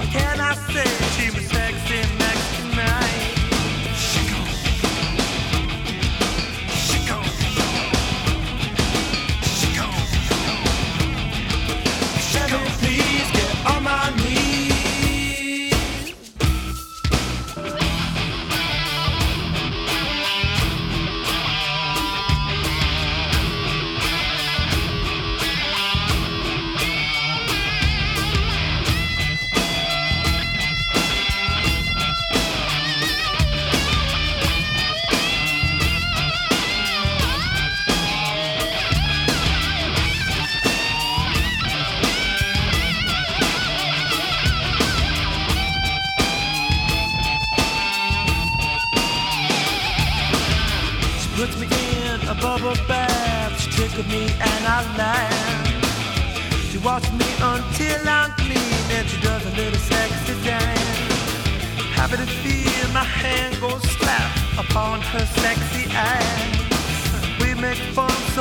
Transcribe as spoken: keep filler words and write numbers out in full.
What can I say? She was sexy next to mine. She gone. She gone. She gone. Let me please get on my knees. Puts me in a bubble bath. She tickled me and I laugh. She watches me until I'm clean, and she does a little sexy dance. Happy to feel my hand go slap upon her sexy ass. We make fun